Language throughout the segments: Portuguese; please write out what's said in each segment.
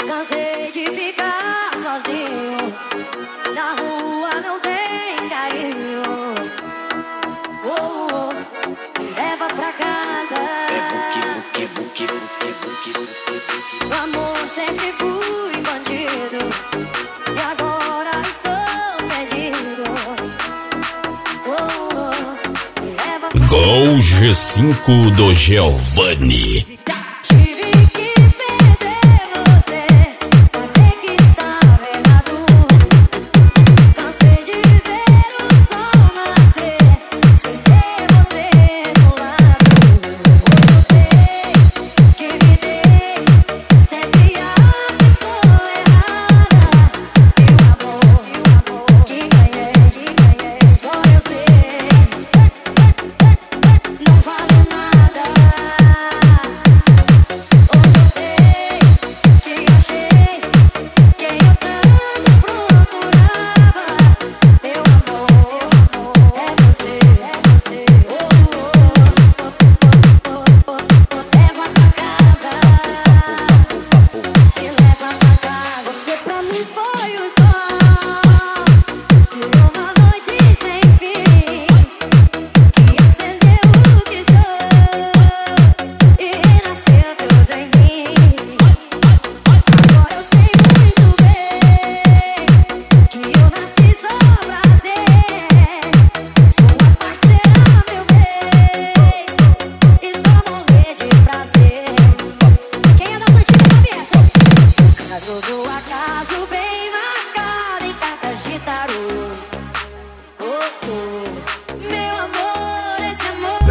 Cansei de ficar sozinho, na rua não tem carinho. Me leva pra casa. O amor sempre fui bandido, e agora estou perdido. Me leva pra Gol G5 do Giovanni.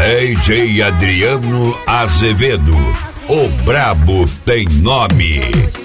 DJ Adriano Azevedo, o brabo tem nome.